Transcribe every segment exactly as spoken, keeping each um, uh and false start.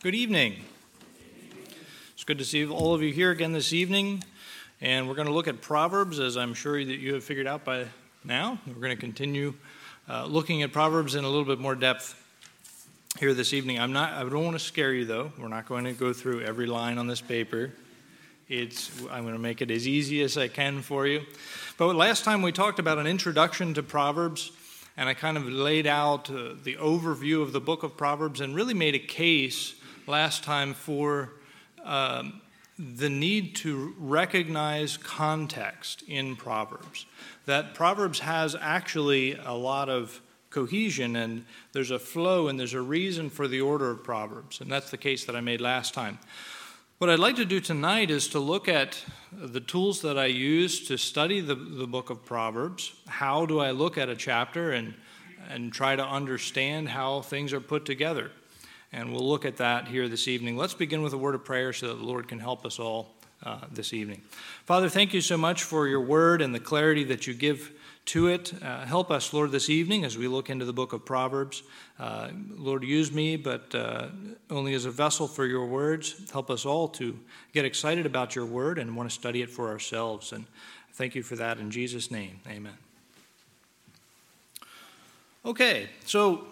Good evening. It's good to see all of you here again this evening, and we're going to look at Proverbs, as I'm sure that you have figured out by now. We're going to continue uh, looking at Proverbs in a little bit more depth here this evening. I'm not. I don't want to scare you, though. We're not going to go through every line on this paper. It's. I'm going to make it as easy as I can for you. But last time we talked about an introduction to Proverbs, and I kind of laid out uh, the overview of the book of Proverbs and really made a case last time for um, the need to recognize context in Proverbs. That Proverbs has actually a lot of cohesion, and there's a flow, and there's a reason for the order of Proverbs. And that's the case that I made last time. What I'd like to do tonight is to look at the tools that I use to study the, the book of Proverbs. How do I look at a chapter and, and try to understand how things are put together? And we'll look at that here this evening. Let's begin with a word of prayer so that the Lord can help us all uh, this evening. Father, thank you so much for your word and the clarity that you give to it. Uh, help us, Lord, this evening as we look into the book of Proverbs. Uh, Lord, use me, but uh, only as a vessel for your words. Help us all to get excited about your word and want to study it for ourselves. And thank you for that in Jesus' name. Amen. Okay, so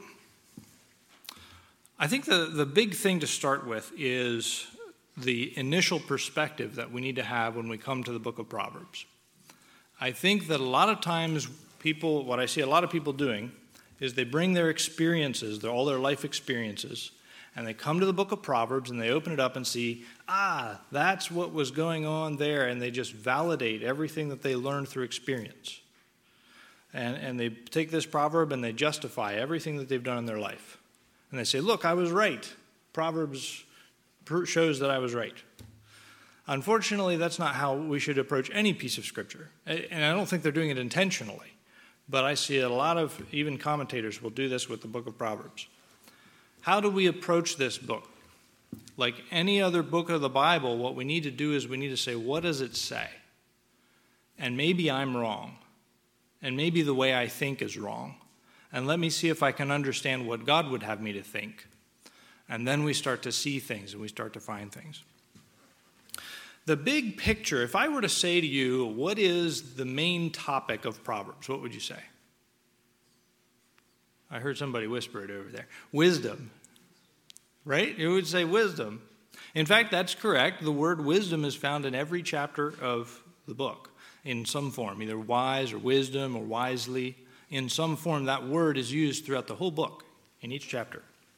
I think the, the big thing to start with is the initial perspective that we need to have when we come to the book of Proverbs. I think that a lot of times people, what I see a lot of people doing is they bring their experiences, their, all their life experiences, and they come to the book of Proverbs and they open it up and see, ah, that's what was going on there, and they just validate everything that they learned through experience. And, and they take this proverb and they justify everything that they've done in their life. And they say, look, I was right. Proverbs shows that I was right. Unfortunately, that's not how we should approach any piece of Scripture. And I don't think they're doing it intentionally. But I see a lot of, even commentators will do this with the book of Proverbs. How do we approach this book? Like any other book of the Bible, what we need to do is we need to say, what does it say? And maybe I'm wrong. And maybe the way I think is wrong. And let me see if I can understand what God would have me to think. And then we start to see things and we start to find things. The big picture, if I were to say to you, what is the main topic of Proverbs, what would you say? I heard somebody whisper it over there. Wisdom, right? You would say wisdom. In fact, that's correct. The word wisdom is found in every chapter of the book in some form, either wise or wisdom or wisely. In some form, that word is used throughout the whole book in each chapter.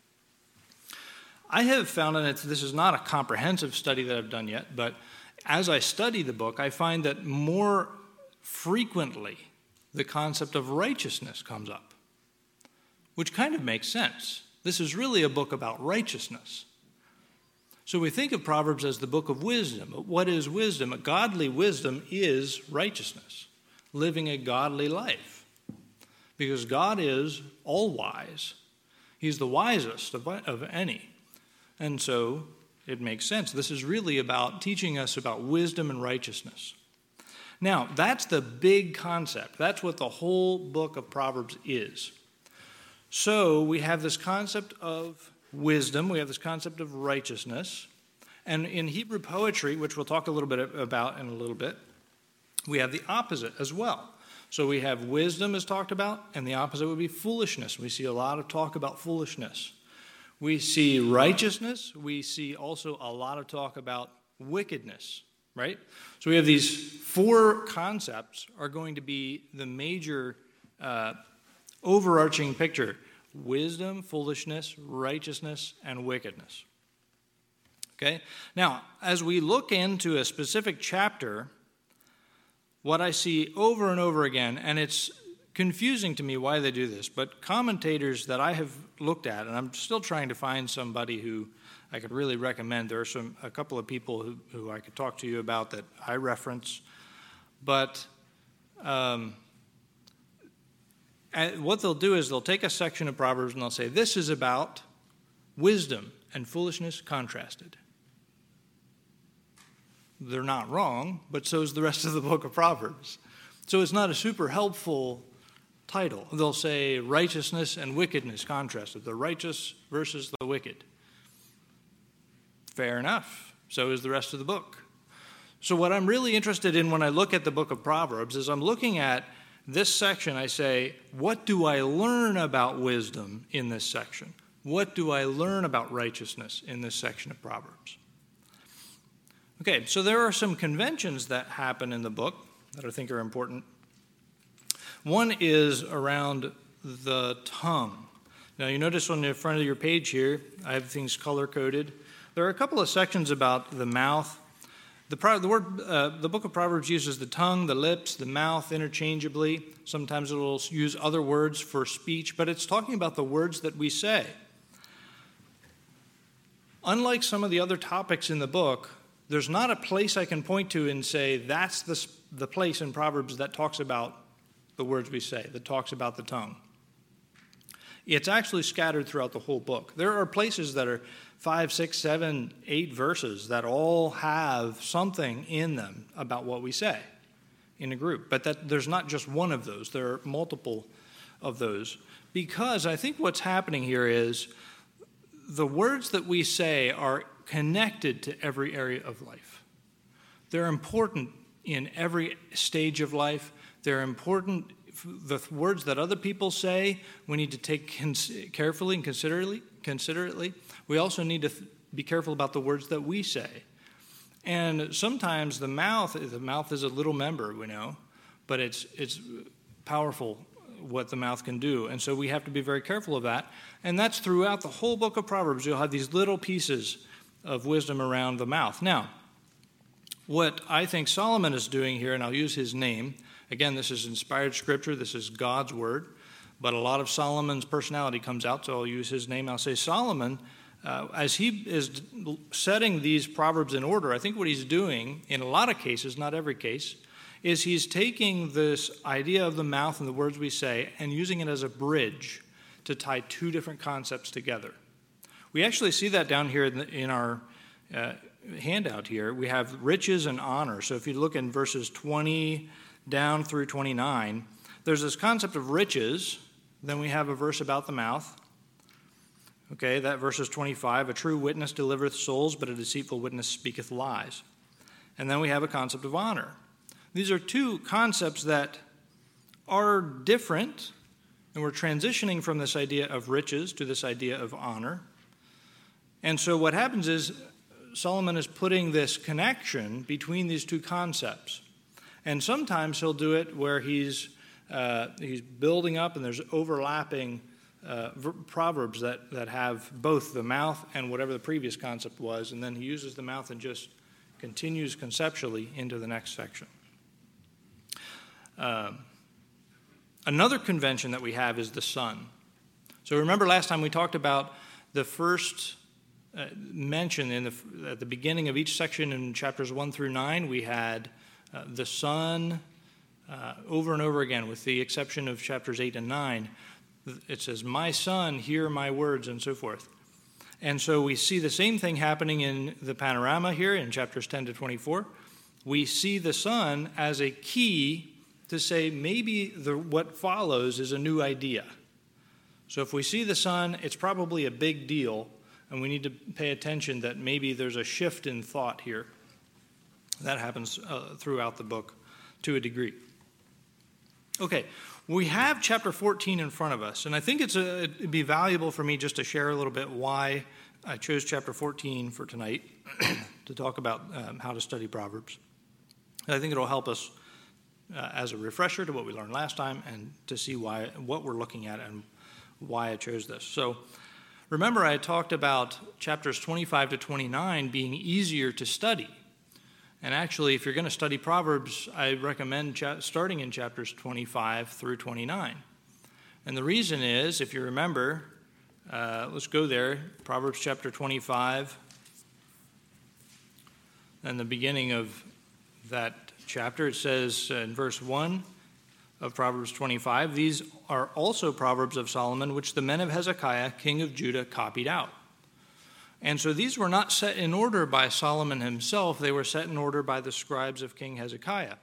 I have found, and it's, this is not a comprehensive study that I've done yet, but as I study the book, I find that more frequently the concept of righteousness comes up, which kind of makes sense. This is really a book about righteousness. So we think of Proverbs as the book of wisdom. But what is wisdom? A godly wisdom is righteousness, living a godly life, because God is all-wise. He's the wisest of, of any. And so it makes sense. This is really about teaching us about wisdom and righteousness. Now, that's the big concept. That's what the whole book of Proverbs is. So we have this concept of wisdom. We have this concept of righteousness. And in Hebrew poetry, which we'll talk a little bit about in a little bit, we have the opposite as well. So we have wisdom is talked about, and the opposite would be foolishness. We see a lot of talk about foolishness. We see righteousness. We see also a lot of talk about wickedness, right? So we have these four concepts are going to be the major uh, overarching picture: wisdom, foolishness, righteousness, and wickedness. Okay? Now, as we look into a specific chapter, what I see over and over again, and it's confusing to me why they do this, but commentators that I have looked at, and I'm still trying to find somebody who I could really recommend. There are some a couple of people who, who I could talk to you about that I reference, but um, what they'll do is they'll take a section of Proverbs and they'll say, this is about wisdom and foolishness contrasted. They're not wrong, but so is the rest of the book of Proverbs. So it's not a super helpful title. They'll say righteousness and wickedness contrasted, the righteous versus the wicked. Fair enough. So is the rest of the book. So what I'm really interested in when I look at the book of Proverbs is I'm looking at this section. I say, what do I learn about wisdom in this section? What do I learn about righteousness in this section of Proverbs? Okay, so there are some conventions that happen in the book that I think are important. One is around the tongue. Now, you notice on the front of your page here, I have things color-coded. There are a couple of sections about the mouth. The, the, word, uh, the book of Proverbs uses the tongue, the lips, the mouth interchangeably. Sometimes it will use other words for speech, but it's talking about the words that we say. Unlike some of the other topics in the book, there's not a place I can point to and say, that's the, the place in Proverbs that talks about the words we say, that talks about the tongue. It's actually scattered throughout the whole book. There are places that are five, six, seven, eight verses that all have something in them about what we say in a group. But that there's not just one of those. There are multiple of those. Because I think what's happening here is the words that we say are connected to every area of life. They're important in every stage of life. They're important. The words that other people say, we need to take cons- carefully and considerately, considerately. We also need to th- be careful about the words that we say. And sometimes the mouth, the mouth is a little member, we know, but it's it's powerful what the mouth can do. And so we have to be very careful of that. And that's throughout the whole book of Proverbs. You'll have these little pieces of wisdom around the mouth. Now, what I think Solomon is doing here, and I'll use his name. Again, this is inspired scripture. This is God's word. But a lot of Solomon's personality comes out, so I'll use his name. I'll say Solomon, uh, as he is setting these Proverbs in order, I think what he's doing, in a lot of cases, not every case, is he's taking this idea of the mouth and the words we say and using it as a bridge to tie two different concepts together. We actually see that down here in, the, in our uh, handout here. We have riches and honor. So if you look in verses twenty down through twenty-nine, there's this concept of riches. Then we have a verse about the mouth. Okay, that verse is twenty-five. A true witness delivereth souls, but a deceitful witness speaketh lies. And then we have a concept of honor. These are two concepts that are different, and we're transitioning from this idea of riches to this idea of honor. And so what happens is Solomon is putting this connection between these two concepts. And sometimes he'll do it where he's uh, he's building up and there's overlapping uh, v- proverbs that, that have both the mouth and whatever the previous concept was, and then he uses the mouth and just continues conceptually into the next section. Um, another convention that we have is the sun. So remember last time we talked about the first uh, mention in the, at the beginning of each section in chapters one through nine, we had Uh, the sun, uh, over and over again, with the exception of chapters eight and nine. It says, my son, hear my words, and so forth. And so we see the same thing happening in the panorama here in chapters ten to twenty-four. We see the sun as a key to say maybe the, what follows is a new idea. So if we see the sun, it's probably a big deal, and we need to pay attention that maybe there's a shift in thought here. That happens uh, throughout the book to a degree. Okay, we have chapter fourteen in front of us, and I think it's a, it'd be valuable for me just to share a little bit why I chose chapter fourteen for tonight to talk about um, how to study Proverbs. I think it'll help us uh, as a refresher to what we learned last time and to see why what we're looking at and why I chose this. So remember I talked about chapters twenty-five to twenty-nine being easier to study. And actually, if you're going to study Proverbs, I recommend cha- starting in chapters twenty-five through twenty-nine. And the reason is, if you remember, uh, let's go there, Proverbs chapter twenty-five, and the beginning of that chapter, it says uh, in verse one of Proverbs twenty-five, these are also Proverbs of Solomon, which the men of Hezekiah, king of Judah, copied out. And so these were not set in order by Solomon himself. They were set in order by the scribes of King Hezekiah.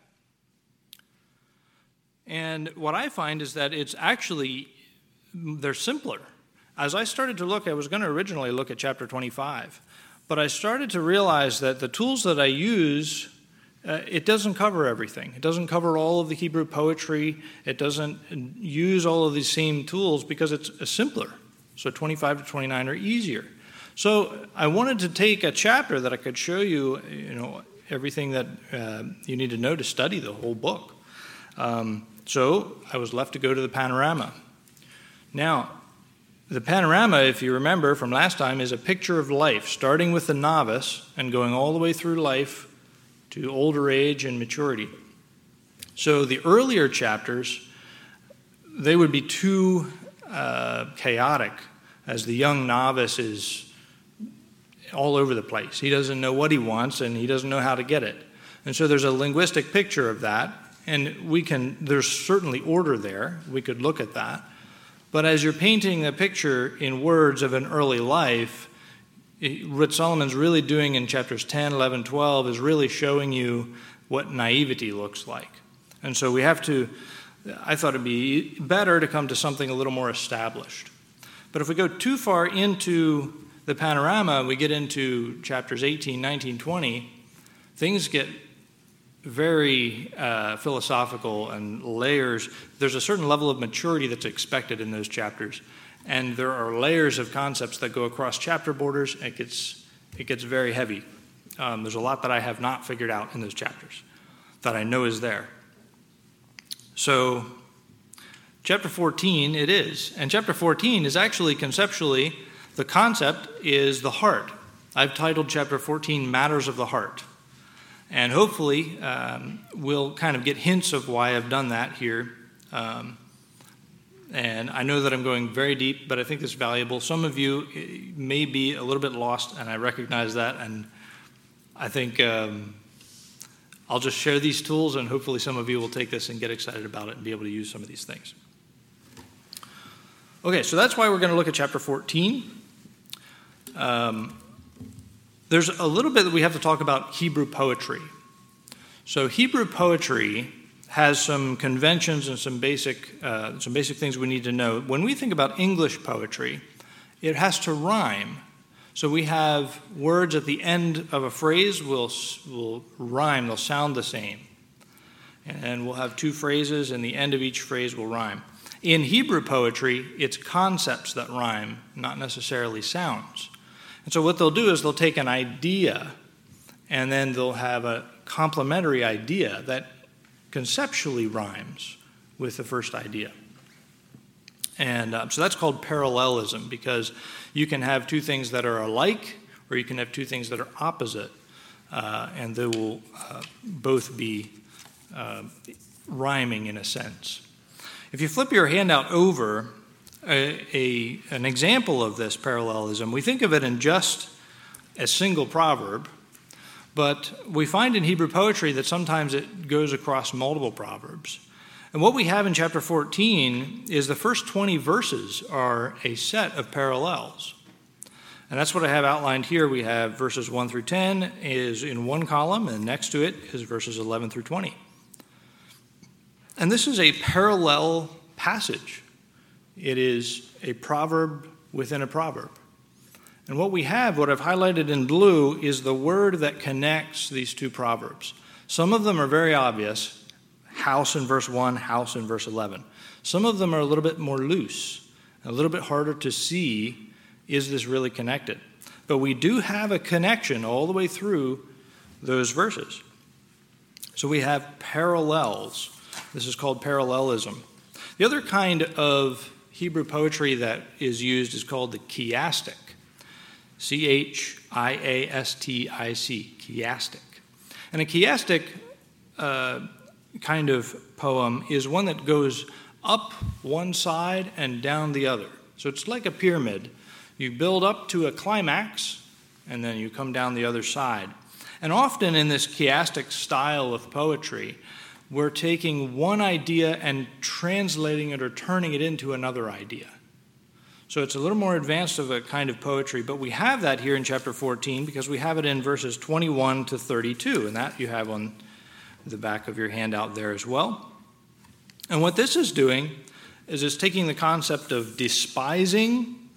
And what I find is that it's actually, they're simpler. As I started to look, I was going to originally look at chapter twenty-five. but I started to realize that the tools that I use, uh, it doesn't cover everything. It doesn't cover all of the Hebrew poetry. It doesn't use all of these same tools because it's simpler. So twenty-five to twenty-nine are easier. So I wanted to take a chapter that I could show you, you know, everything that uh, you need to know to study the whole book. Um, so I was left to go to the panorama. Now, the panorama, if you remember from last time, is a picture of life, starting with the novice and going all the way through life to older age and maturity. So the earlier chapters, they would be too uh, chaotic, as the young novice is all over the place. He doesn't know what he wants, and he doesn't know how to get it. And so there's a linguistic picture of that, and we can, there's certainly order there. We could look at that. But as you're painting a picture in words of an early life, what Solomon's really doing in chapters ten, eleven, twelve is really showing you what naivety looks like. And so we have to, I thought it'd be better to come to something a little more established. But if we go too far into the panorama, we get into chapters eighteen, nineteen, twenty, things get very uh, philosophical and layers. There's a certain level of maturity that's expected in those chapters. And there are layers of concepts that go across chapter borders. It gets, it gets very heavy. Um, there's a lot that I have not figured out in those chapters that I know is there. So chapter fourteen, it is. And chapter fourteen is actually conceptually, the concept is the heart. I've titled chapter fourteen, Matters of the Heart. And hopefully um, we'll kind of get hints of why I've done that here. Um, and I know that I'm going very deep, but I think it's valuable. Some of you may be a little bit lost, and I recognize that. And I think um, I'll just share these tools, and hopefully some of you will take this and get excited about it and be able to use some of these things. Okay, so that's why we're going to look at chapter fourteen. Um, There's a little bit that we have to talk about Hebrew poetry. So Hebrew poetry has some conventions and some basic, uh, some basic things we need to know. When we think about English poetry, it has to rhyme. So we have words at the end of a phrase will will rhyme, they'll sound the same. And we'll have two phrases, and the end of each phrase will rhyme. In Hebrew poetry, it's concepts that rhyme, not necessarily sounds. And so what they'll do is they'll take an idea, and then they'll have a complementary idea that conceptually rhymes with the first idea. And uh, so that's called parallelism, because you can have two things that are alike, or you can have two things that are opposite, uh, and they will uh, both be uh, rhyming in a sense. If you flip your handout over, A, a, an example of this parallelism, we think of it in just a single proverb, but we find in Hebrew poetry that sometimes it goes across multiple proverbs. And what we have in chapter fourteen is the first twenty verses are a set of parallels. And that's what I have outlined here. We have verses one through ten is in one column, and next to it is verses eleven through twenty. And this is a parallel passage. It is a proverb within a proverb. And what we have, what I've highlighted in blue, is the word that connects these two proverbs. Some of them are very obvious. House in verse one, house in verse eleven. Some of them are a little bit more loose, a little bit harder to see, is this really connected? But we do have a connection all the way through those verses. So we have parallels. This is called parallelism. The other kind of Hebrew poetry that is used is called the chiastic. C H I A S T I C, chiastic. And a chiastic uh, kind of poem is one that goes up one side and down the other. So it's like a pyramid. You build up to a climax, and then you come down the other side. And often in this chiastic style of poetry, we're taking one idea and translating it or turning it into another idea. So it's a little more advanced of a kind of poetry, but we have that here in chapter fourteen because we have it in verses twenty-one to thirty-two, and that you have on the back of your handout there as well. And what this is doing is it's taking the concept of despising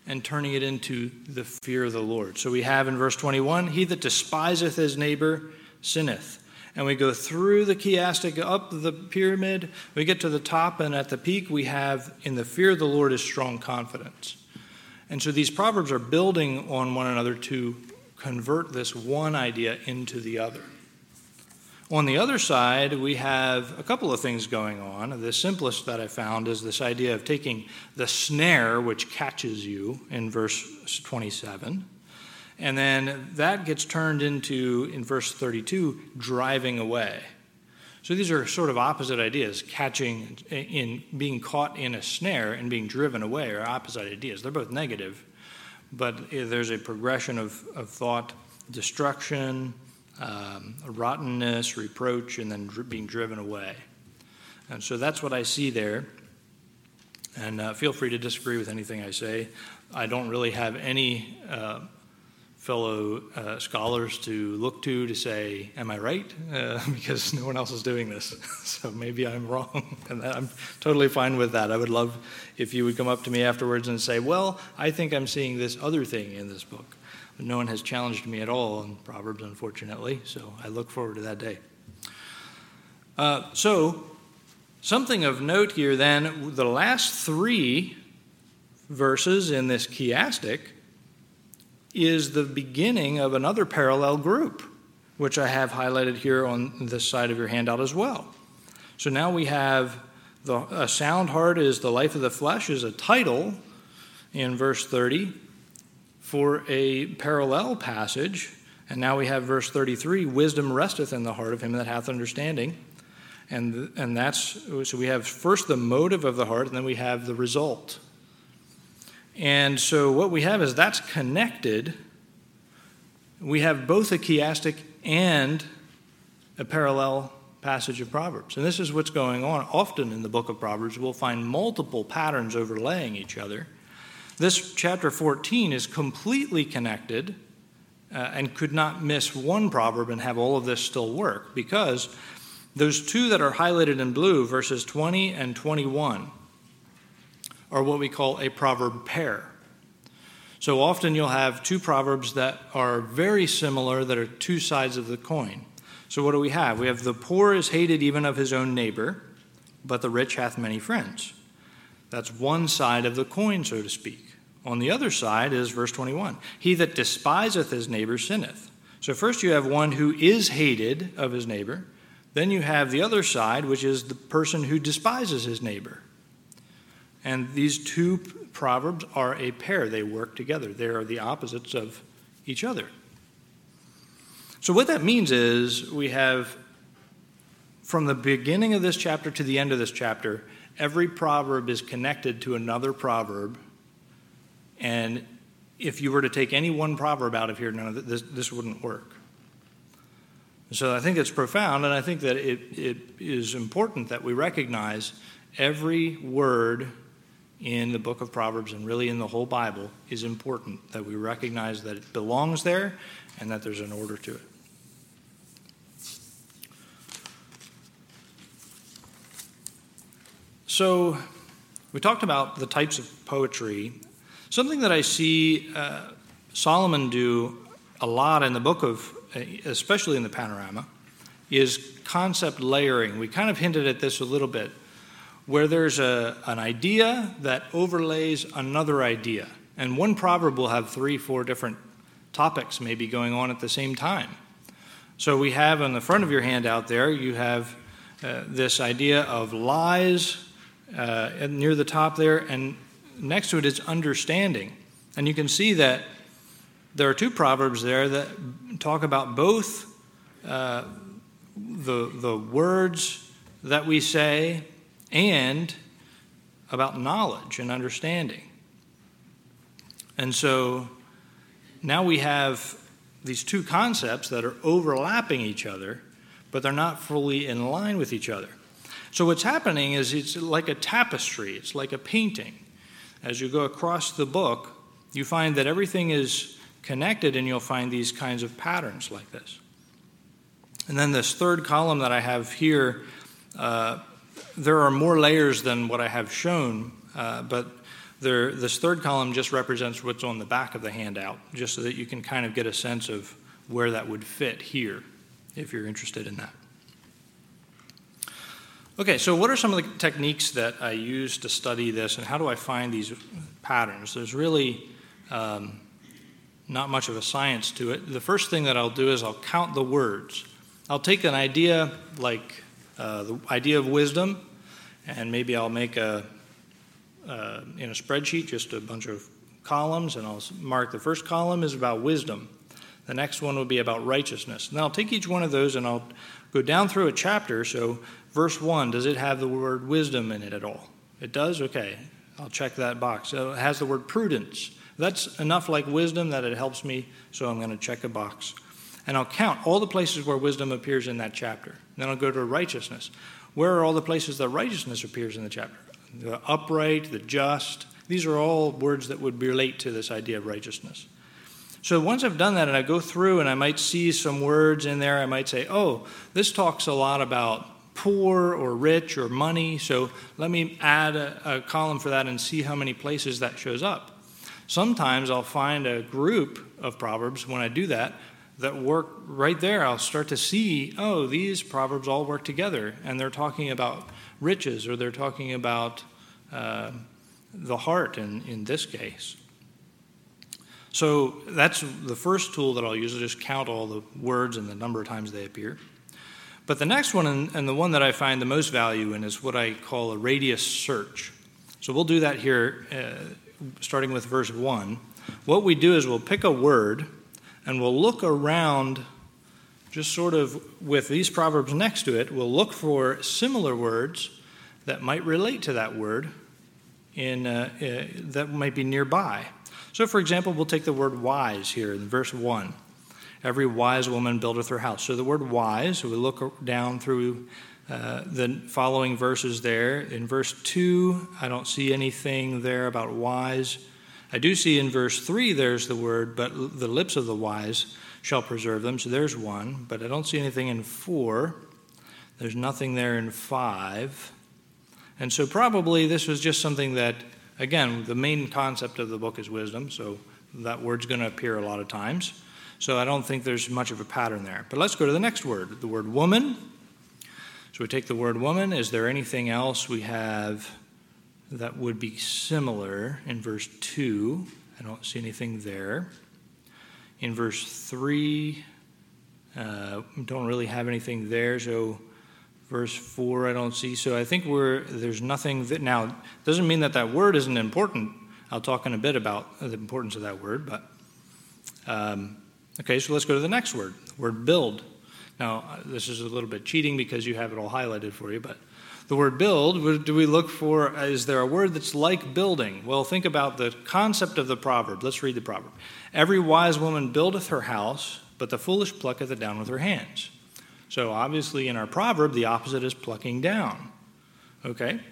and turning it into the fear of the Lord. So we have in verse twenty-one, he that despiseth his neighbor sinneth. And we go through the chiastic up the pyramid. We get to the top, and at the peak we have, in the fear of the Lord is strong confidence. And so these proverbs are building on one another to convert this one idea into the other. On the other side, we have a couple of things going on. The simplest that I found is this idea of taking the snare, which catches you, in verse twenty-seven, and then that gets turned into, in verse thirty-two, driving away. So these are sort of opposite ideas. Catching, in being caught in a snare and being driven away are opposite ideas. They're both negative, but there's a progression of, of thought, destruction, um, rottenness, reproach, and then dr- being driven away. And so that's what I see there. And uh, feel free to disagree with anything I say. I don't really have any uh, fellow uh, scholars to look to to say, am I right? Uh, because no one else is doing this. So maybe I'm wrong. And I'm totally fine with that. I would love if you would come up to me afterwards and say, well, I think I'm seeing this other thing in this book. But no one has challenged me at all in Proverbs, unfortunately. So I look forward to that day. Uh, so something of note here then, the last three verses in this chiastic is the beginning of another parallel group, which I have highlighted here on this side of your handout as well. So now we have the, a sound heart is the life of the flesh is a title in verse thirty for a parallel passage. And now we have verse thirty-three, wisdom resteth in the heart of him that hath understanding. And, and that's, so we have first the motive of the heart, and then we have the result. And so what we have is that's connected. We have both a chiastic and a parallel passage of Proverbs. And this is what's going on. Often in the book of Proverbs, we'll find multiple patterns overlaying each other. This chapter fourteen is completely connected uh, and could not miss one proverb and have all of this still work, because those two that are highlighted in blue, verses twenty and twenty-one, are what we call a proverb pair. So often you'll have two proverbs that are very similar, that are two sides of the coin. So what do we have? We have the poor is hated even of his own neighbor, but the rich hath many friends. That's one side of the coin, so to speak. On the other side is verse twenty-one. He that despiseth his neighbor sinneth. So first you have one who is hated of his neighbor. Then you have the other side, which is the person who despises his neighbor. And these two proverbs are a pair. They work together. They are the opposites of each other. So what that means is we have, from the beginning of this chapter to the end of this chapter, every proverb is connected to another proverb. And if you were to take any one proverb out of here, none of this, this wouldn't work. So I think it's profound, and I think that it, it is important that we recognize every word in the book of Proverbs, and really in the whole Bible, is important, that we recognize that it belongs there and that there's an order to it. So we talked about the types of poetry. Something that I see uh, Solomon do a lot in the book of, especially in the Panorama, is concept layering. We kind of hinted at this a little bit, where there's a, an idea that overlays another idea. And one proverb will have three, four different topics maybe going on at the same time. So we have on the front of your handout there, you have uh, this idea of lies uh, near the top there, and next to it is understanding. And you can see that there are two proverbs there that talk about both uh, the, the words that we say and about knowledge and understanding. And so now we have these two concepts that are overlapping each other, but they're not fully in line with each other. So what's happening is it's like a tapestry. It's like a painting. As you go across the book, you find that everything is connected, and you'll find these kinds of patterns like this. And then this third column that I have here, uh, there are more layers than what I have shown, uh, but There, this third column just represents what's on the back of the handout, just so that you can kind of get a sense of where that would fit here, if you're interested in that. Okay, so what are some of the techniques that I use to study this, and how do I find these patterns? There's really um, not much of a science to it. The first thing that I'll do is I'll count the words. I'll take an idea like uh, the idea of wisdom, and maybe I'll make a, uh, in a spreadsheet, just a bunch of columns, and I'll mark the first column is about wisdom. The next one will be about righteousness. And then I'll take each one of those and I'll go down through a chapter. So verse one, does it have the word wisdom in it at all? It does? Okay. I'll check that box. So it has the word prudence. That's enough like wisdom that it helps me, so I'm going to check a box. And I'll count all the places where wisdom appears in that chapter. Then I'll go to righteousness. Where are all the places that righteousness appears in the chapter? The upright, the just. These are all words that would relate to this idea of righteousness. So once I've done that and I go through and I might see some words in there, I might say, oh, this talks a lot about poor or rich or money, so let me add a, a column for that and see how many places that shows up. Sometimes I'll find a group of proverbs when I do that that work right there. I'll start to see, oh, these proverbs all work together, and they're talking about riches, or they're talking about uh, the heart in, in this case. So that's the first tool that I'll use, to just count all the words and the number of times they appear. But the next one, and the one that I find the most value in, is what I call a radius search. So we'll do that here, uh, starting with verse one. What we do is we'll pick a word, and we'll look around, just sort of with these proverbs next to it, we'll look for similar words that might relate to that word in uh, uh, that might be nearby. So, for example, we'll take the word wise here in verse one. Every wise woman buildeth her house. So the word wise, so we look down through uh, the following verses there. In verse two, I don't see anything there about wise. I do see in verse three there's the word, but the lips of the wise shall preserve them. So there's one, but I don't see anything in four. There's nothing there in five. And so probably this was just something that, again, the main concept of the book is wisdom, so that word's going to appear a lot of times. So I don't think there's much of a pattern there. But let's go to the next word, the word woman. So we take the word woman. Is there anything else we have that would be similar in verse two? I don't see anything there. In verse three, uh, don't really have anything there. So verse four, I don't see. So I think we're there's nothing that now doesn't mean that that word isn't important. I'll talk in a bit about the importance of that word. But um, okay, so let's go to the next word, the word build. Now this is a little bit cheating because you have it all highlighted for you, but the word build, do we look for, is there a word that's like building? Well, think about the concept of the proverb. Let's read the proverb. Every wise woman buildeth her house, but the foolish plucketh it down with her hands. So obviously in our proverb, the opposite is plucking down. Okay?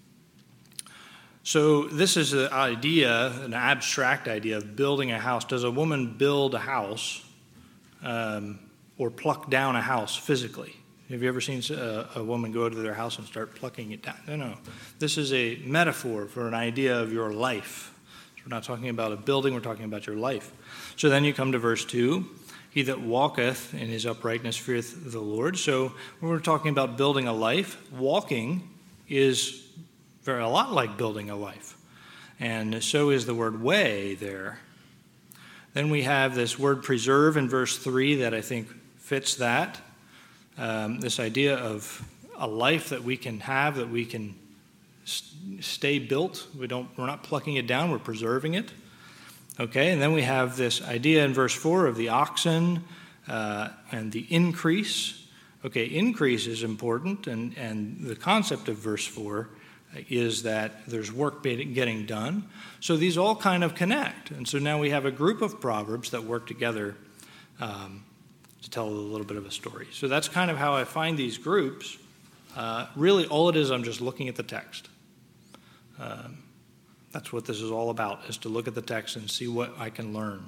So this is an idea, an abstract idea of building a house. Does a woman build a house um, or pluck down a house physically? Have you ever seen a, a woman go to their house and start plucking it down? No, no. This is a metaphor for an idea of your life. So we're not talking about a building, we're talking about your life. So then you come to verse two. He that walketh in his uprightness feareth the Lord. So when we're talking about building a life, walking is very a lot like building a life. And so is the word way there. Then we have this word preserve in verse three that I think fits that. Um, this idea of a life that we can have, that we can st- stay built. We don't, we're not plucking it down, we're preserving it. Okay, and then we have this idea in verse four of the oxen uh, and the increase. Okay, increase is important, and, and the concept of verse four is that there's work getting done. So these all kind of connect. And so now we have a group of proverbs that work together um, to tell a little bit of a story. So that's kind of how I find these groups. Uh, really, all it is, I'm just looking at the text. Um, that's what this is all about, is to look at the text and see what I can learn.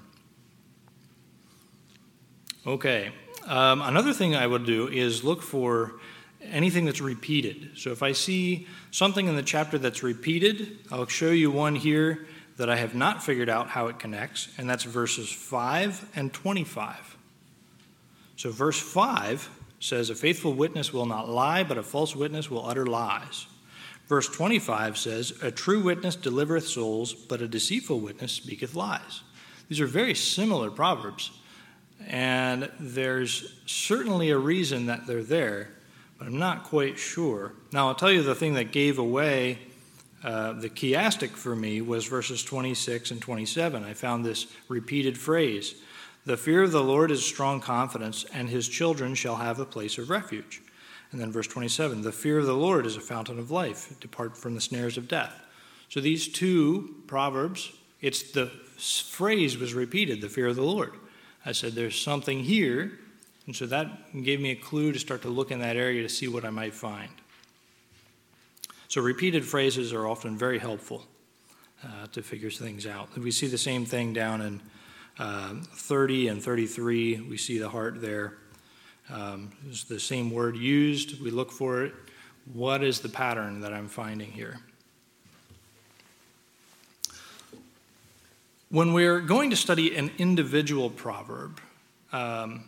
Okay. Um, another thing I would do is look for anything that's repeated. So if I see something in the chapter that's repeated, I'll show you one here that I have not figured out how it connects, and that's verses five and twenty-five. So verse five says, a faithful witness will not lie, but a false witness will utter lies. Verse twenty-five says, a true witness delivereth souls, but a deceitful witness speaketh lies. These are very similar proverbs, and there's certainly a reason that they're there, but I'm not quite sure. Now, I'll tell you the thing that gave away uh, the chiastic for me was verses twenty-six and twenty-seven. I found this repeated phrase, the fear of the Lord is strong confidence, and his children shall have a place of refuge. And then verse twenty-seven, the fear of the Lord is a fountain of life. Depart from the snares of death. So these two proverbs, it's the phrase was repeated, the fear of the Lord. I said there's something here, and so that gave me a clue to start to look in that area to see what I might find. So repeated phrases are often very helpful uh, to figure things out. We see the same thing down in uh, thirty and thirty-three. We see the heart there. Um, it's the same word used. We look for it. What is the pattern that I'm finding here? When we're going to study an individual proverb, um,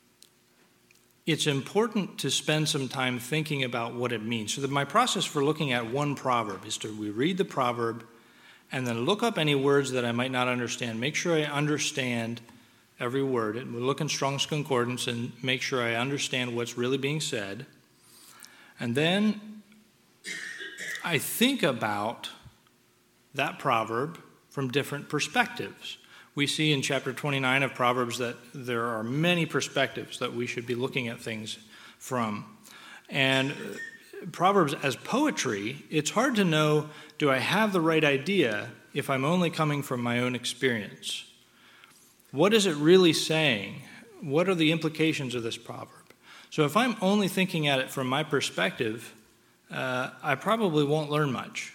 it's important to spend some time thinking about what it means. So that my process for looking at one proverb is to we read the proverb and then look up any words that I might not understand. Make sure I understand every word. And we look in Strong's Concordance and make sure I understand what's really being said. And then I think about that proverb from different perspectives. We see in chapter twenty-nine of Proverbs that there are many perspectives that we should be looking at things from. And Proverbs as poetry, it's hard to know, do I have the right idea if I'm only coming from my own experience? What is it really saying? What are the implications of this proverb? So if I'm only thinking at it from my perspective, uh, I probably won't learn much.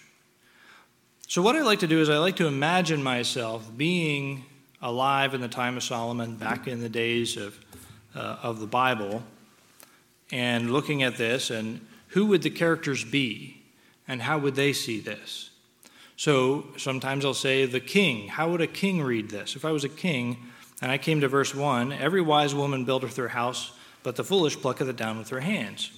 So what I like to do is I like to imagine myself being alive in the time of Solomon, back in the days of uh, of the Bible, and looking at this, and who would the characters be, and how would they see this? So sometimes I'll say the king. How would a king read this? If I was a king, and I came to verse one, every wise woman buildeth her house, but the foolish plucketh it down with her hands.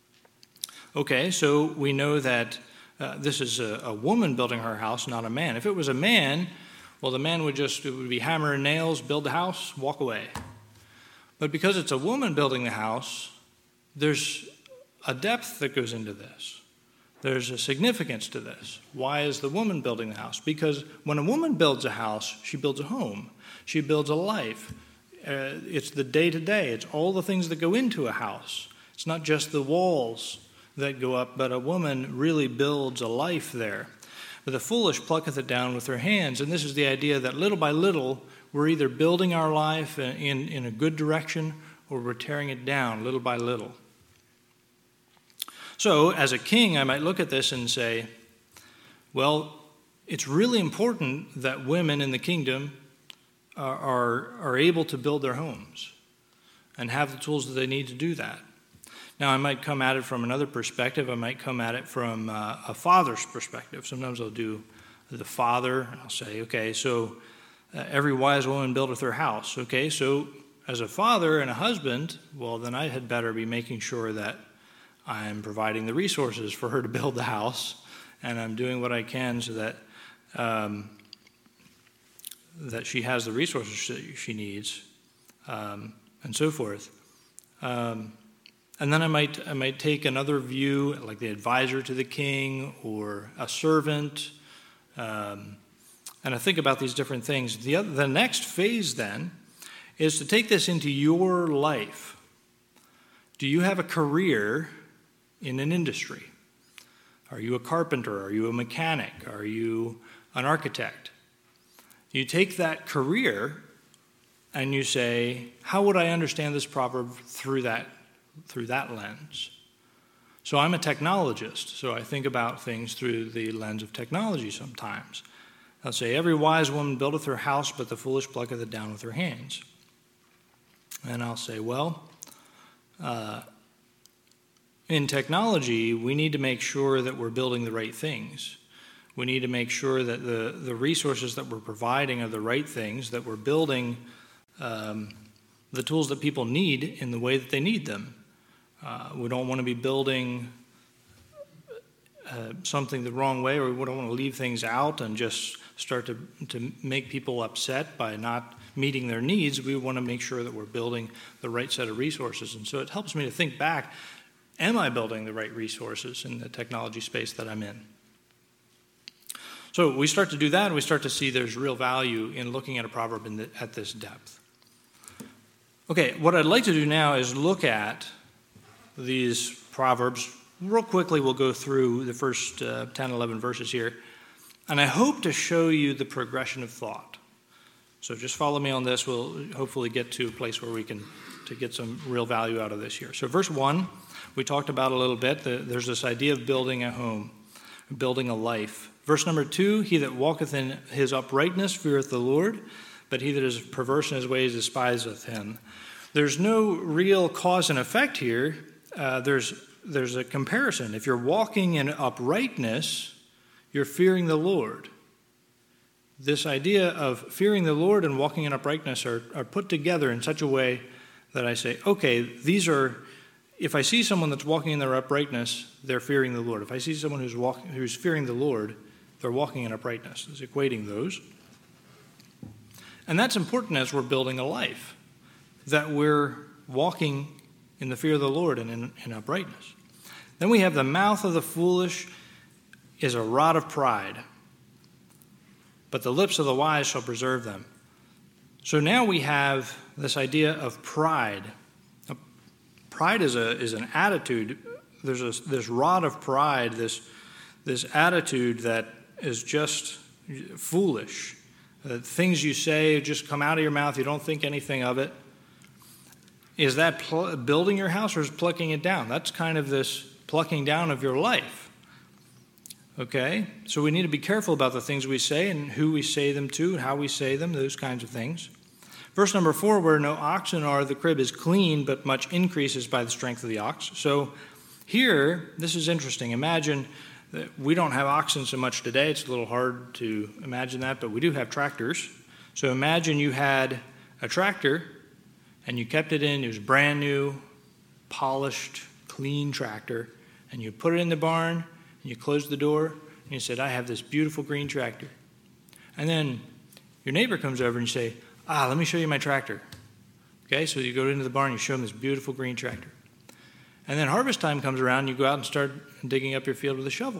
Okay, so we know that Uh, this is a, a woman building her house, not a man. If it was a man, well, the man would just, it would be hammer and nails, build the house, walk away. But because it's a woman building the house, there's a depth that goes into this. There's a significance to this. Why is the woman building the house? Because when a woman builds a house, she builds a home. She builds a life. Uh, it's the day-to-day. It's all the things that go into a house. It's not just the walls that go up, but a woman really builds a life there. But the foolish plucketh it down with her hands, and this is the idea that little by little, we're either building our life in, in a good direction, or we're tearing it down little by little. So, as a king, I might look at this and say, well, it's really important that women in the kingdom are, are, are able to build their homes and have the tools that they need to do that. Now, I might come at it from another perspective. I might come at it from uh, a father's perspective. Sometimes I'll do the father, and I'll say, okay, so uh, every wise woman buildeth her house. Okay, so as a father and a husband, well, then I had better be making sure that I'm providing the resources for her to build the house, and I'm doing what I can so that um, that she has the resources she needs, um, and so forth. Um, And then I might I might take another view, like the advisor to the king or a servant, um, and I think about these different things. The other, the next phase then is to take this into your life. Do you have a career in an industry? Are you a carpenter? Are you a mechanic? Are you an architect? You take that career and you say, how would I understand this proverb through that through that lens? So I'm a technologist, so I think about things through the lens of technology sometimes. I'll say, every wise woman buildeth her house, but the foolish plucketh it down with her hands. And I'll say, well, uh, in technology, we need to make sure that we're building the right things. We need to make sure that the, the resources that we're providing are the right things, that we're building um, the tools that people need in the way that they need them. Uh, we don't want to be building uh, something the wrong way, or we don't want to leave things out and just start to, to make people upset by not meeting their needs. We want to make sure that we're building the right set of resources. And so it helps me to think back, am I building the right resources in the technology space that I'm in? So we start to do that, and we start to see there's real value in looking at a proverb in the, at this depth. Okay, what I'd like to do now is look at these proverbs. Real quickly, we'll go through the first uh, ten, eleven verses here, and I hope to show you the progression of thought. So just follow me on this. We'll hopefully get to a place where we can to get some real value out of this here. So verse one, we talked about a little bit. There's this idea of building a home, building a life. Verse number two, he that walketh in his uprightness feareth the Lord, but he that is perverse in his ways despiseth him. There's no real cause and effect here. Uh, there's, there's a comparison. If you're walking in uprightness, you're fearing the Lord. This idea of fearing the Lord and walking in uprightness are, are put together in such a way that I say, okay, these are, if I see someone that's walking in their uprightness, they're fearing the Lord. If I see someone who's walking, who's fearing the Lord, they're walking in uprightness. It's equating those. And that's important as we're building a life, that we're walking in the fear of the Lord and in, in uprightness. Then we have the mouth of the foolish is a rod of pride, but the lips of the wise shall preserve them. So now we have this idea of pride. Now, pride is a is an attitude. There's a, this rod of pride, this this attitude that is just foolish. Uh, things you say just come out of your mouth. You don't think anything of it. Is that pl- building your house, or is plucking it down? That's kind of this plucking down of your life. Okay? So we need to be careful about the things we say and who we say them to and how we say them, those kinds of things. Verse number four, where no oxen are, the crib is clean, but much increases by the strength of the ox. So here, this is interesting. Imagine that we don't have oxen so much today. It's a little hard to imagine that, but we do have tractors. So imagine you had a tractor and you kept it in. It was brand new, polished, clean tractor, and you put it in the barn and you closed the door and you said, I have this beautiful green tractor. And then your neighbor comes over and you say, ah, let me show you my tractor. Okay, so you go into the barn, you show them this beautiful green tractor. And then harvest time comes around, you go out and start digging up your field with a shovel.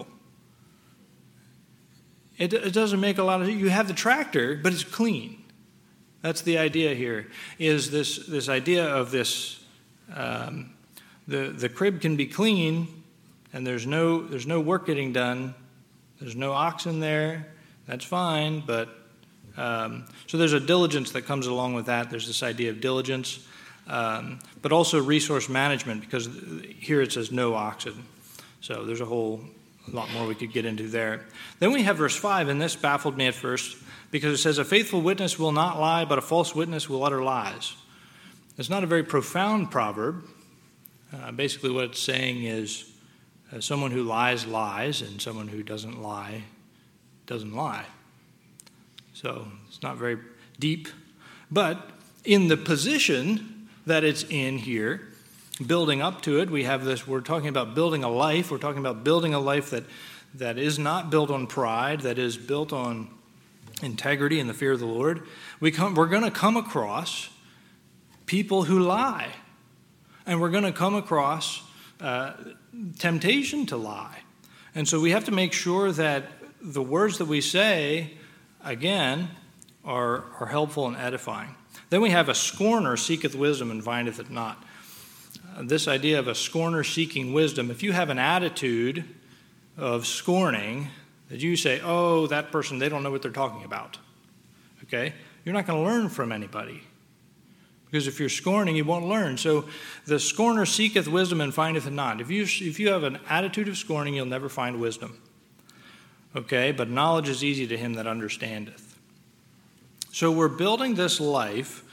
It, it doesn't make a lot of sense. You have the tractor, but it's clean. That's the idea here, is this, this idea of this, um, the, the crib can be clean, and there's no, there's no work getting done. There's no oxen there. That's fine, but um, so there's a diligence that comes along with that. There's this idea of diligence. Um, but also resource management, because here it says no oxen. So there's a whole lot more we could get into there. Then we have verse five, and this baffled me at first, because it says, a faithful witness will not lie, but a false witness will utter lies. It's not a very profound proverb. Uh, basically what it's saying is uh, someone who lies, lies, and someone who doesn't lie, doesn't lie. So it's not very deep. But in the position that it's in here, building up to it, we have this, we're talking about building a life. We're talking about building a life that, that is not built on pride, that is built on integrity and the fear of the Lord. We come, we're going to come across people who lie. And we're going to come across uh, temptation to lie. And so we have to make sure that the words that we say, again, are, are helpful and edifying. Then we have a scorner seeketh wisdom and findeth it not. Uh, this idea of a scorner seeking wisdom, if you have an attitude of scorning, that you say, oh, that person, they don't know what they're talking about, okay? You're not going to learn from anybody. Because if you're scorning, you won't learn. So the scorner seeketh wisdom and findeth it not. If you, if you have an attitude of scorning, you'll never find wisdom. Okay, but knowledge is easy to him that understandeth. So we're building this life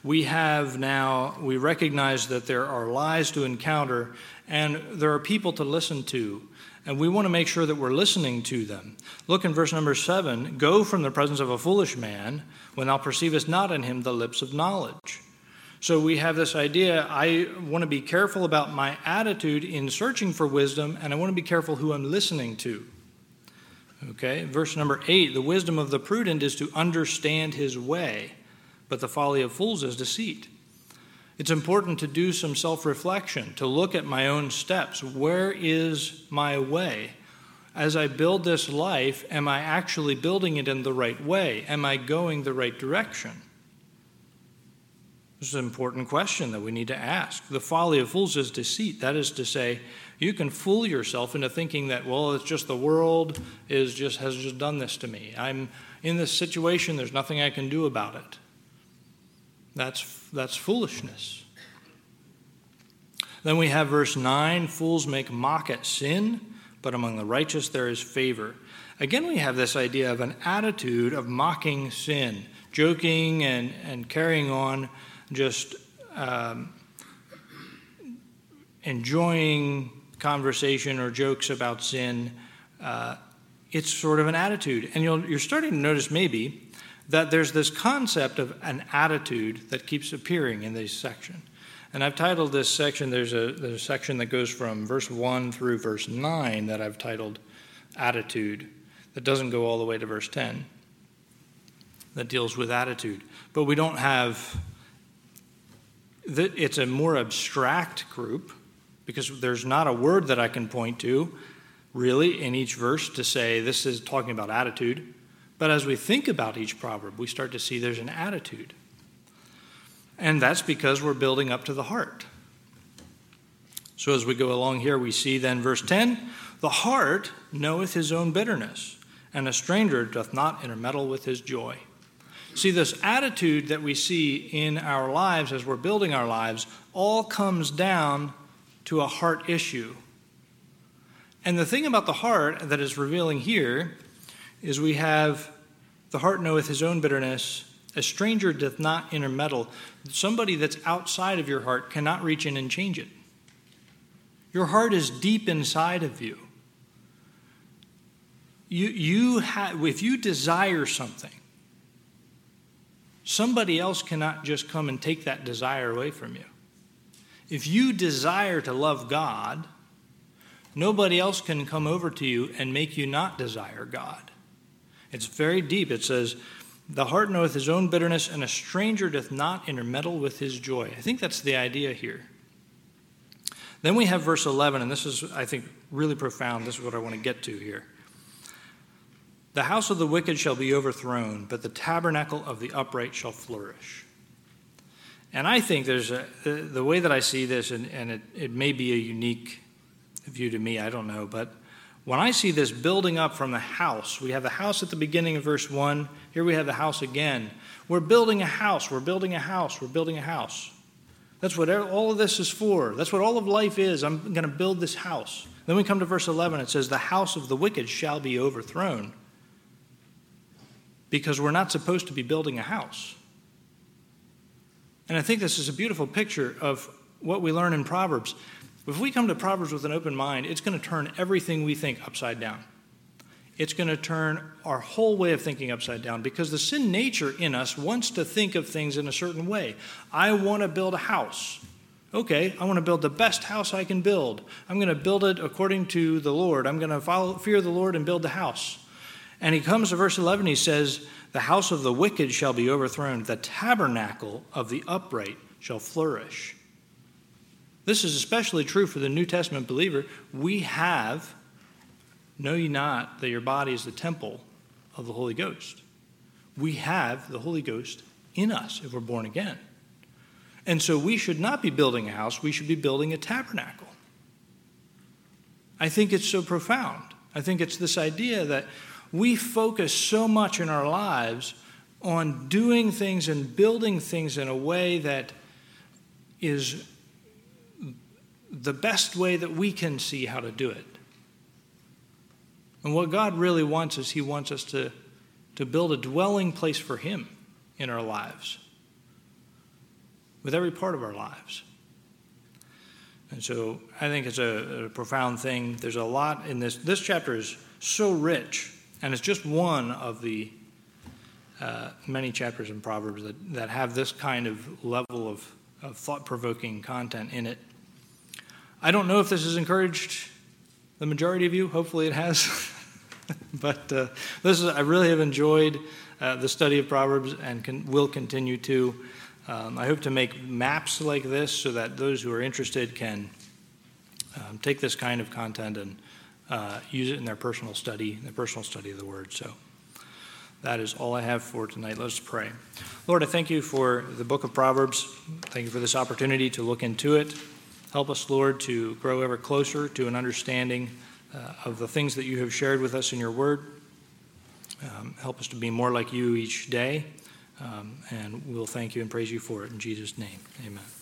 we have now, we recognize that there are lies to encounter and there are people to listen to. And we want to make sure that we're listening to them. Look in verse number seven. Go from the presence of a foolish man when thou perceivest not in him the lips of knowledge. So we have this idea, I want to be careful about my attitude in searching for wisdom, and I want to be careful who I'm listening to. Okay, verse number eight, the wisdom of the prudent is to understand his way, but the folly of fools is deceit. It's important to do some self-reflection, to look at my own steps. Where is my way? As I build this life, am I actually building it in the right way? Am I going the right direction? This is an important question that we need to ask. The folly of fools is deceit. That is to say, you can fool yourself into thinking that, well, it's just the world is just has just done this to me. I'm in this situation, there's nothing I can do about it. That's, that's foolishness. Then we have verse nine, fools make mock at sin, but among the righteous there is favor. Again, we have this idea of an attitude of mocking sin, joking and, and carrying on, just um, enjoying conversation or jokes about sin. Uh, it's sort of an attitude. And you'll, you're starting to notice maybe that there's this concept of an attitude that keeps appearing in this section. And I've titled this section, there's a, there's a section that goes from verse one through verse nine that I've titled Attitude, that doesn't go all the way to verse ten, that deals with attitude. But we don't have, it's a more abstract group because there's not a word that I can point to really in each verse to say this is talking about attitude. But as we think about each proverb, we start to see there's an attitude. And that's because we're building up to the heart. So as we go along here, we see then verse ten, the heart knoweth his own bitterness, and a stranger doth not intermeddle with his joy. See, this attitude that we see in our lives as we're building our lives all comes down to a heart issue. And the thing about the heart that is revealing here is we have the heart knoweth his own bitterness, a stranger doth not intermeddle. Somebody that's outside of your heart cannot reach in and change it. Your heart is deep inside of you. You, you have, if you desire something, somebody else cannot just come and take that desire away from you. If you desire to love God, nobody else can come over to you and make you not desire God. It's very deep. It says, the heart knoweth his own bitterness, and a stranger doth not intermeddle with his joy. I think that's the idea here. Then we have verse eleven, and this is, I think, really profound. This is what I want to get to here. The house of the wicked shall be overthrown, but the tabernacle of the upright shall flourish. And I think there's a, the way that I see this, and, and it, it may be a unique view to me, I don't know, but when I see this building up from the house, we have the house at the beginning of verse one. Here we have the house again. We're building a house. We're building a house. We're building a house. That's what all of this is for. That's what all of life is. I'm going to build this house. Then we come to verse eleven. It says, the house of the wicked shall be overthrown. Because we're not supposed to be building a house. And I think this is a beautiful picture of what we learn in Proverbs. If we come to Proverbs with an open mind, it's going to turn everything we think upside down. It's going to turn our whole way of thinking upside down because the sin nature in us wants to think of things in a certain way. I want to build a house. Okay, I want to build the best house I can build. I'm going to build it according to the Lord. I'm going to follow, fear the Lord and build the house. And he comes to verse eleven, he says, the house of the wicked shall be overthrown. The tabernacle of the upright shall flourish. This is especially true for the New Testament believer. We have, know ye not that your body is the temple of the Holy Ghost. We have the Holy Ghost in us if we're born again. And so we should not be building a house, we should be building a tabernacle. I think it's so profound. I think it's this idea that we focus so much in our lives on doing things and building things in a way that is the best way that we can see how to do it. And what God really wants is he wants us to, to build a dwelling place for him in our lives. with every part of our lives. And so I think it's a, a profound thing. There's a lot in this. This chapter is so rich, and it's just one of the uh, many chapters in Proverbs that, that have this kind of level of, of thought-provoking content in it. I don't know if this has encouraged the majority of you. Hopefully it has. But uh, this is, I really have enjoyed uh, the study of Proverbs and can, will continue to. Um, I hope to make maps like this so that those who are interested can um, take this kind of content and uh, use it in their personal study, their personal study of the Word. So that is all I have for tonight. Let's pray. Lord, I thank you for the book of Proverbs. Thank you for this opportunity to look into it. Help us, Lord, to grow ever closer to an understanding uh, of the things that you have shared with us in your Word. Um, help us to be more like you each day. Um, and we'll thank you and praise you for it in Jesus' name. Amen.